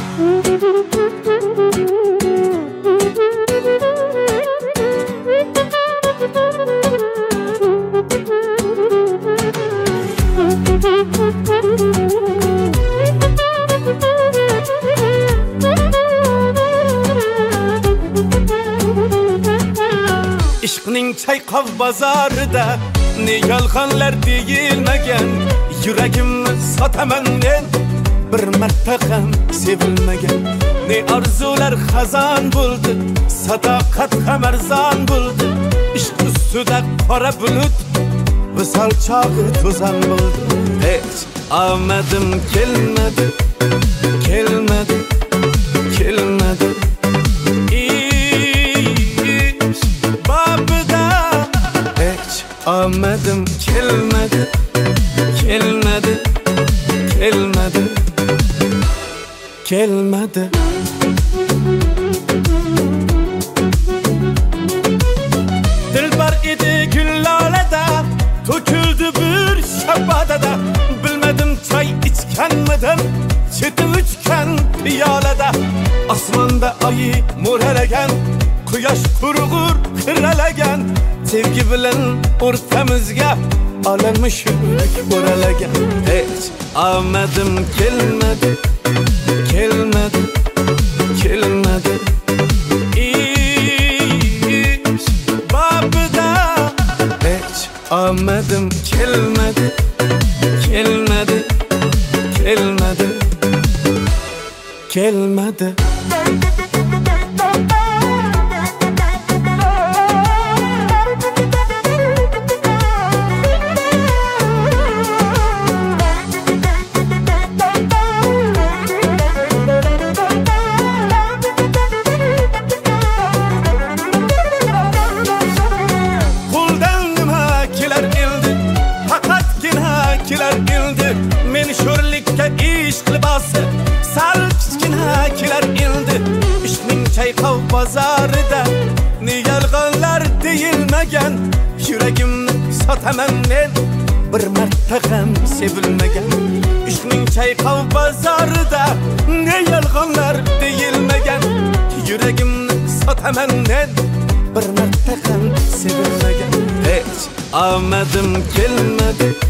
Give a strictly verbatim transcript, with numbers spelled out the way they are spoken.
İşqning çayqov bozorida ne yolg'onlar deyilmagan, yuragimni sotaman men bir marta ham sevilmagan. Ne arzular xazon bo'ldi, sadoqat ham arzon bo'ldi. Ishq ustida qora bulut visol chog'i to'zon bo'ldi. Hech omadim kelmadi, kelmadi, kelmadi. Omadim kelmedi, kelmedi, kelmedi, kelmedi. Dilbar idi güllalada, to'kildi bir shabadada. Bilmedim çay içkenmedim, çeti uchgan piyolada. Osmonda oyi mo'ralagan, quyosh qurg'ur qiralagan. Sevgi bilan o'rtamizga olamni shuk o'ralagan. Hech omadim kelmadi, kelmadi, kelmadi. Ish babida hech omadim kelmadi, kelmadi, kelmadi, kelmadi. Men sho'rlikka ishq libosi sal kichkina kelar endi. Ishqning chayqov bozorida ne yolg'onlar deyilmagan, yuragimni sotaman men bir marta ham sevilmagan. Ishqning chayqov bozorida ne yolg'onlar deyilmagan, yuragimni sotaman men bir marta ham sevilmagan. Hech omadim kelmadi,